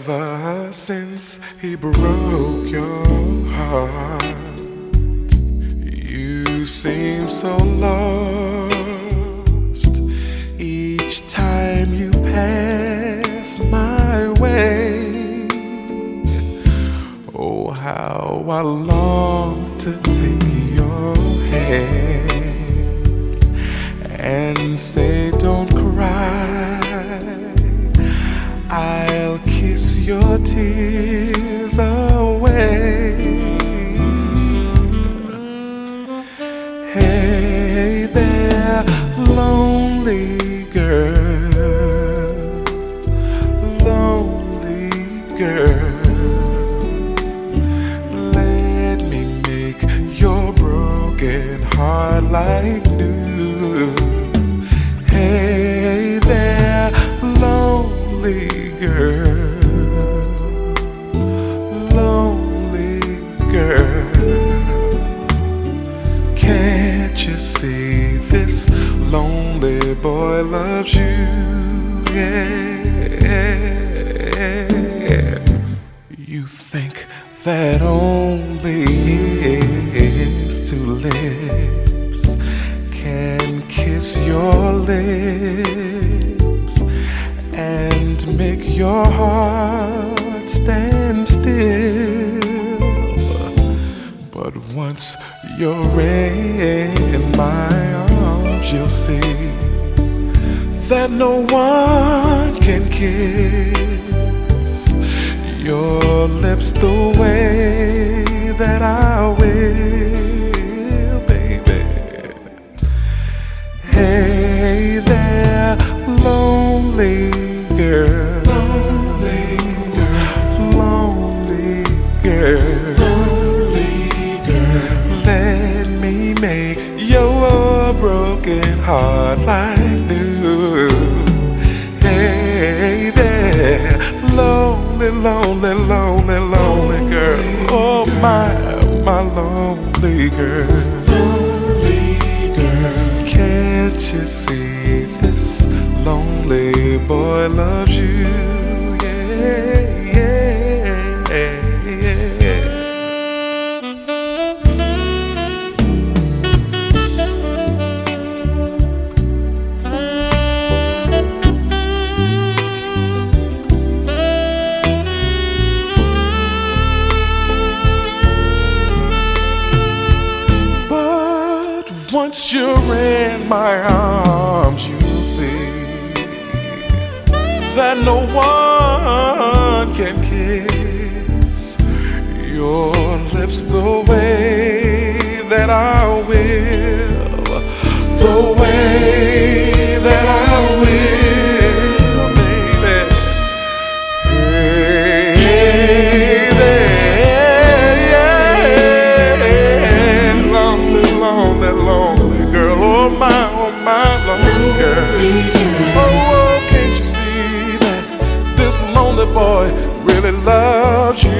Ever since he broke your heart, you seem so lost. Each time you pass my way, oh, how I long to take your hand and say, don't cry, I'll kiss your tears away. Hey there, lonely girl, lonely girl, let me make your broken heart like new. Hey there, lonely girl, lonely girl, can't you see this lonely boy loves you? Yes. You think that only his two lips can kiss your lips and make your heart stand still. But once you're in my arms, you'll see that no one can kiss your lips the way that I will, baby. Hey there, lonely girl, lonely girl, lonely girl, lonely girl, let me make your broken heart like new. Hey there, lonely, lonely, lonely, lonely girl, oh my lonely girl, lonely girl, can't you see this lonely boy loves you? Yeah, yeah, yeah. But once you're in my arms, you'll see that no one can kiss your lips the way that I will, the way that I will, baby. Hey there, yeah, lonely, lonely, lonely girl, oh my lonely girl. Oh, can't you see that this lonely boy really loves you?